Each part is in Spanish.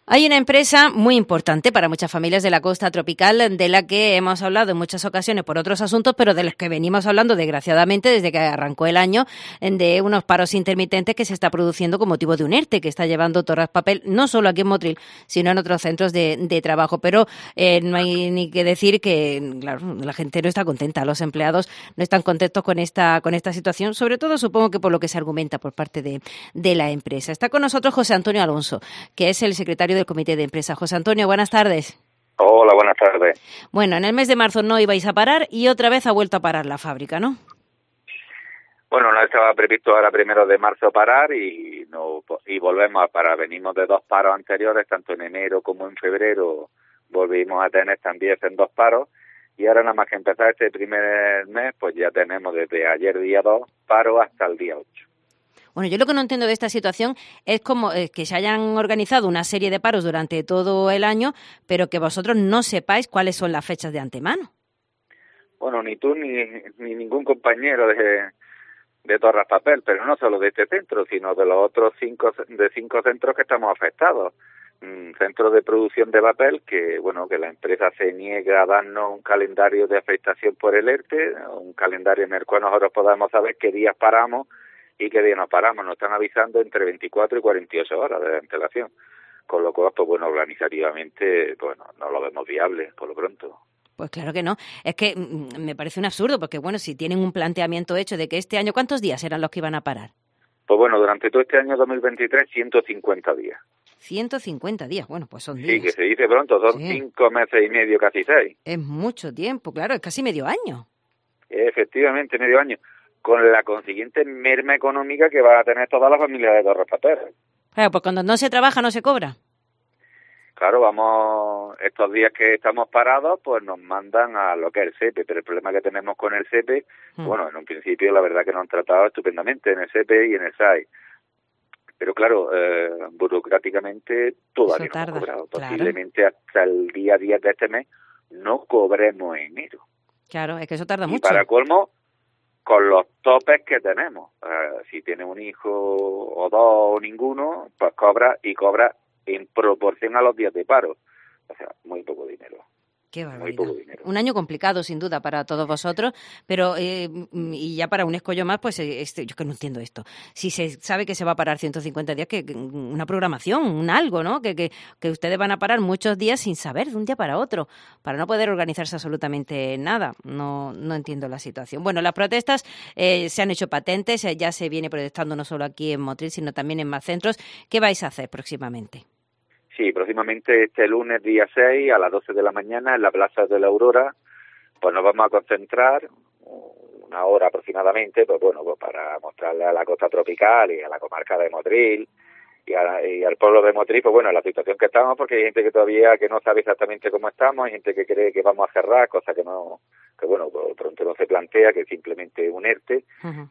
Hay una empresa muy importante para muchas familias de la costa tropical, de la que hemos hablado en muchas ocasiones por otros asuntos, pero de los que venimos hablando, desgraciadamente, desde que arrancó el año, de unos paros intermitentes que se está produciendo con motivo de un ERTE que está llevando Torras Papel, no solo aquí en Motril, sino en otros centros de trabajo. Pero no hay ni que decir que, claro, la gente no está contenta, los empleados no están contentos con esta situación, sobre todo supongo que por lo que se argumenta por parte de la empresa. Está con nosotros José Antonio Alonso, que es el secretario del Comité de Empresa. José Antonio, buenas tardes. Hola, buenas tardes. Bueno, en el mes de marzo no ibais a parar y otra vez ha vuelto a parar la fábrica, ¿no? Bueno, no estaba previsto ahora 1 de marzo parar y volvemos a parar. Venimos de 2 paros anteriores, tanto en enero como en febrero volvimos a tener también 2 paros y ahora nada más que empezar este primer mes, pues ya tenemos desde ayer día 2 paros hasta el día 8. Bueno, yo lo que no entiendo de esta situación es como que se hayan organizado una serie de paros durante todo el año, pero que vosotros no sepáis cuáles son las fechas de antemano. Bueno, ni tú ni ningún compañero de Torras Papel, pero no solo de este centro, sino de los otros 5 centros que estamos afectados. Centros de producción de papel que la empresa se niega a darnos un calendario de afectación por el ERTE, un calendario en el cual nosotros podamos saber qué días paramos y qué día nos paramos. Nos están avisando entre 24 y 48 horas de antelación, con lo cual, organizativamente, no lo vemos viable, por lo pronto. Pues claro que no. Es que me parece un absurdo, porque si tienen un planteamiento hecho de que este año, ¿cuántos días eran los que iban a parar? Pues durante todo este año 2023, 150 días. 150 días, pues son días. Sí, que se dice pronto, son 5 meses y medio, casi 6. Es mucho tiempo, claro, es casi medio año. Efectivamente, medio año, con la consiguiente merma económica que va a tener toda la familia de Torras Papel. Claro, pues cuando no se trabaja no se cobra. Claro, estos días que estamos parados, pues nos mandan a lo que es el SEPE, pero el problema que tenemos con el SEPE, en un principio la verdad que nos han tratado estupendamente en el SEPE y en el SAI. Pero claro, burocráticamente todavía no hemos cobrado. Claro. Posiblemente hasta el día 10 de este mes no cobremos enero. Claro, es que eso tarda mucho. Y para colmo, con los topes que tenemos. Si tienes un hijo o 2 o ninguno, pues cobra en proporción a los días de paro. O sea, muy poco dinero. Qué barbaridad. Muy poco dinero. Un año complicado, sin duda, para todos vosotros, pero y ya para un escollo más, pues yo que no entiendo esto. Si se sabe que se va a parar 150 días, que una programación, un algo, ¿no? Que ustedes van a parar muchos días sin saber de un día para otro, para no poder organizarse absolutamente nada. No entiendo la situación. Bueno, las protestas se han hecho patentes, ya se viene protestando no solo aquí en Motril, sino también en más centros. ¿Qué vais a hacer próximamente? Sí, próximamente este lunes día 6 a las 12 de la mañana en la Plaza de la Aurora, pues nos vamos a concentrar 1 hora aproximadamente, para mostrarle a la costa tropical y a la comarca de Motril y al pueblo de Motril, la situación que estamos, porque hay gente que todavía que no sabe exactamente cómo estamos, hay gente que cree que vamos a cerrar, cosa que pronto no se plantea, que es simplemente un ERTE, y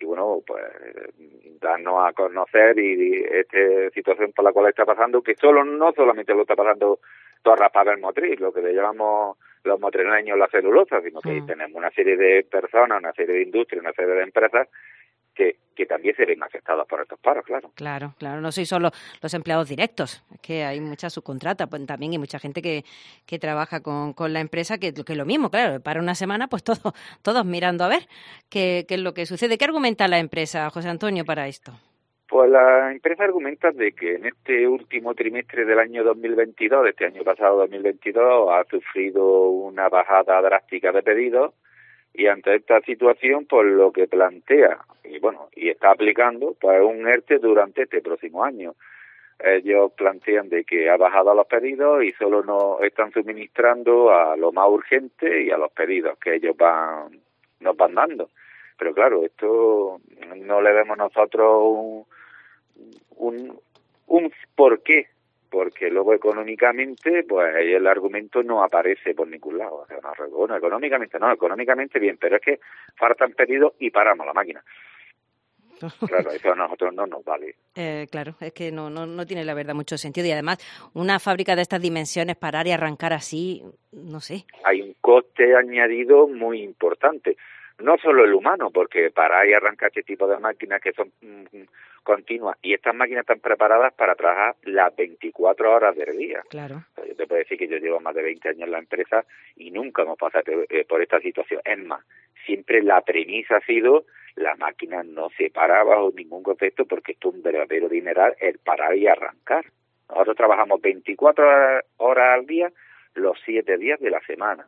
darnos a conocer y esta situación por la cual está pasando, que no solamente lo está pasando Torras Papel Motril, lo que le llamamos los motrileños la celulosa, sino que tenemos una serie de personas, una serie de industrias, una serie de empresas que también se ven afectadas por estos paros, claro. Claro, no sois solo los empleados directos, es que hay mucha subcontrata, pues también hay mucha gente que trabaja con la empresa, que lo mismo, claro, para una semana, pues todos mirando a ver qué es lo que sucede. ¿Qué argumenta la empresa, José Antonio, para esto? Pues la empresa argumenta de que en este último trimestre del año 2022, de este año pasado 2022, ha sufrido una bajada drástica de pedidos. Y ante esta situación, pues lo que plantea y está aplicando, pues un ERTE durante este próximo año. Ellos plantean de que ha bajado los pedidos y solo nos están suministrando a lo más urgente y a los pedidos que ellos nos van dando. Pero claro, esto no le vemos nosotros un porqué, porque luego económicamente, pues el argumento no aparece por ningún lado. O sea, económicamente bien, pero es que faltan pedidos y paramos la máquina. Claro, eso a nosotros no nos vale. Claro, es que no tiene la verdad mucho sentido. Y además, una fábrica de estas dimensiones, parar y arrancar así, no sé. Hay un coste añadido muy importante, no solo el humano, porque parar y arrancar este tipo de máquinas que son continuas, y estas máquinas están preparadas para trabajar las 24 horas del día. Claro. Yo te puedo decir que yo llevo más de 20 años en la empresa y nunca hemos pasado por esta situación. Es más, siempre la premisa ha sido la máquina no se para bajo ningún concepto, porque esto es un verdadero dineral el parar y arrancar. Nosotros trabajamos 24 horas al día, los 7 días de la semana.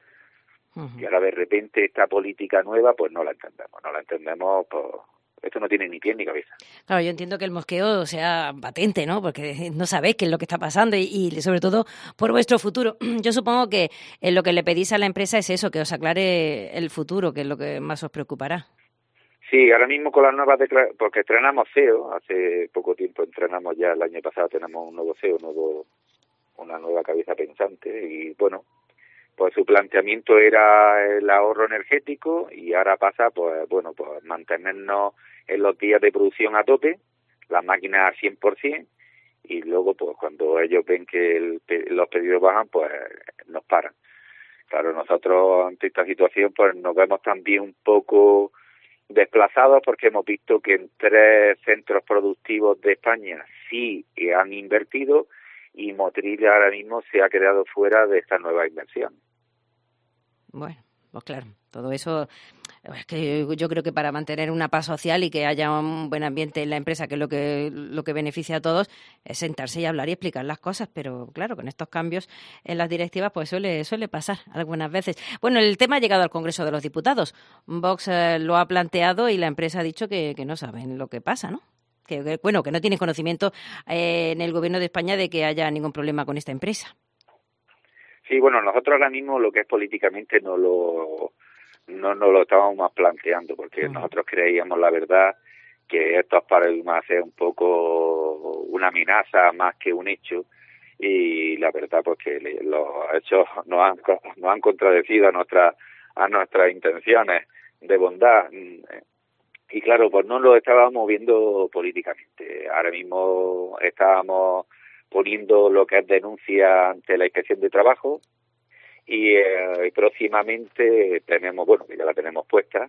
Y ahora de repente esta política nueva, pues no la entendemos, pues esto no tiene ni pie ni cabeza. Claro, yo entiendo que el mosqueo sea patente, ¿no? Porque no sabéis qué es lo que está pasando y sobre todo por vuestro futuro. Yo supongo que lo que le pedís a la empresa es eso, que os aclare el futuro, que es lo que más os preocupará. Sí, ahora mismo con las nuevas declaraciones, porque estrenamos CEO, hace poco tiempo entrenamos ya, el año pasado tenemos un nuevo CEO, una nueva cabeza pensante, y bueno, pues su planteamiento era el ahorro energético, y ahora pasa, pues bueno, pues mantenernos en los días de producción a tope, las máquinas al 100%, y luego pues cuando ellos ven que los pedidos bajan, pues nos paran. Claro, nosotros ante esta situación pues nos vemos también un poco desplazados, porque hemos visto que en 3 centros productivos de España sí han invertido, y Motril ahora mismo se ha quedado fuera de esta nueva inversión. Bueno, pues claro, todo eso es que yo creo que para mantener una paz social y que haya un buen ambiente en la empresa, que es lo que beneficia a todos, es sentarse y hablar y explicar las cosas, pero claro, con estos cambios en las directivas pues suele pasar algunas veces. Bueno, el tema ha llegado al Congreso de los Diputados. Vox lo ha planteado y la empresa ha dicho que no saben lo que pasa, ¿no? Que no tienen conocimiento en el Gobierno de España de que haya ningún problema con esta empresa. Sí, bueno, nosotros ahora mismo lo que es políticamente no nos lo estábamos más planteando, porque nosotros creíamos, la verdad, que estos paradigmas es un poco una amenaza más que un hecho, y la verdad pues que los hechos nos han contradecido a nuestras intenciones de bondad, y claro, pues no lo estábamos viendo políticamente. Ahora mismo estábamos poniendo lo que es denuncia ante la Inspección de Trabajo, y próximamente tenemos, bueno, que ya la tenemos puesta,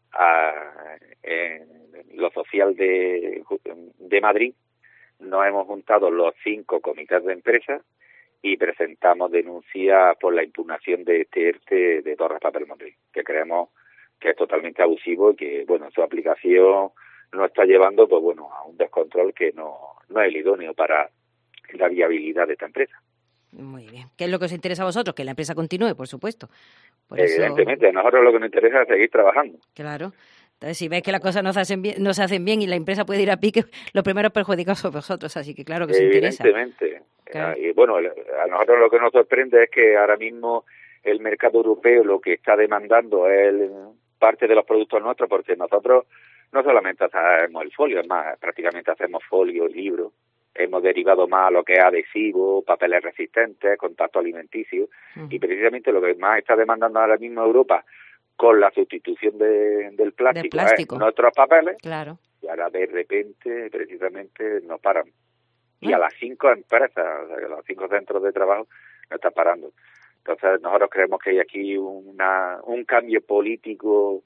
en lo social de Madrid. Nos hemos juntado los 5 comités de empresa y presentamos denuncia por la impugnación de este ERTE de Torres Papel Madrid, que creemos que es totalmente abusivo y que, bueno, su aplicación nos está llevando, pues bueno, a un descontrol que no es el idóneo para la viabilidad de esta empresa. Muy bien. ¿Qué es lo que os interesa a vosotros? Que la empresa continúe, por supuesto. Evidentemente, a nosotros lo que nos interesa es seguir trabajando. Claro. Entonces, si ves que las cosas no se hacen bien y la empresa puede ir a pique, lo primero perjudicados son vosotros, así que claro que os interesa. Evidentemente. Claro. Y bueno, a nosotros lo que nos sorprende es que ahora mismo el mercado europeo lo que está demandando es parte de los productos nuestros, porque nosotros no solamente hacemos el folio, es más, prácticamente hacemos folio, libro. Hemos derivado más a lo que es adhesivo, papeles resistentes, contacto alimenticio, y precisamente lo que más está demandando ahora mismo Europa con la sustitución del plástico es nuestros papeles, claro. Y ahora de repente precisamente nos paran. Y a las 5 empresas, o sea, a los 5 centros de trabajo nos están parando. Entonces nosotros creemos que hay aquí un cambio político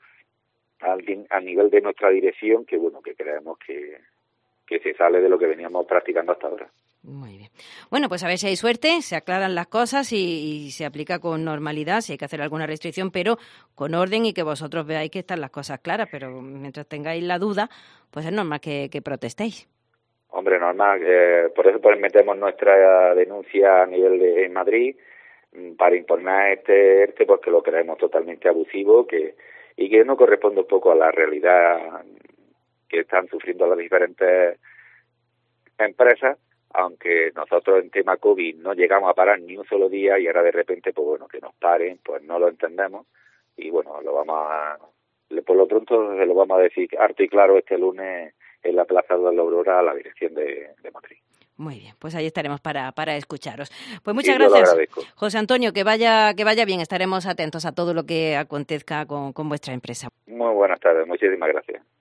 al nivel de nuestra dirección, que bueno, que creemos que se sale de lo que veníamos practicando hasta ahora. Muy bien. Bueno, pues a ver si hay suerte, se aclaran las cosas y se aplica con normalidad, si hay que hacer alguna restricción, pero con orden, y que vosotros veáis que están las cosas claras, pero mientras tengáis la duda, pues es normal que protestéis. Hombre, normal, por eso pues metemos nuestra denuncia a nivel de Madrid, para impugnar este ERTE, porque lo creemos totalmente abusivo y que no corresponde un poco a la realidad que están sufriendo las diferentes empresas, aunque nosotros en tema COVID no llegamos a parar ni un solo día, y ahora de repente, pues bueno, que nos paren, pues no lo entendemos, y bueno, por lo pronto se lo vamos a decir harto y claro este lunes en la Plaza de la Aurora a la dirección de Madrid. Muy bien, pues ahí estaremos para escucharos. Pues muchas gracias, José Antonio, que vaya bien, estaremos atentos a todo lo que acontezca con vuestra empresa. Muy buenas tardes, muchísimas gracias.